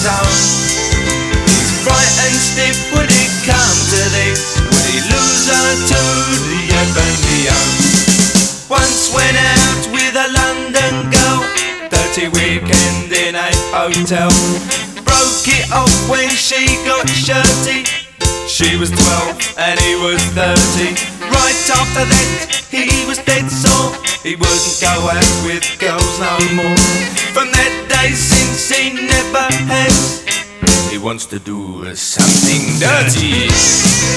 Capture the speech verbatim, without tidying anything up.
own. He's frightened stiff, would it come to this? Would he lose her to the ebony own? Once went out with a London girl, dirty weekend in a hotel. Broke it off when she got shirty. She was twelve and he was thirty. Right after that he was dead sore. He wouldn't go out with girls no more. From that day since he never has. He wants to do something dirty.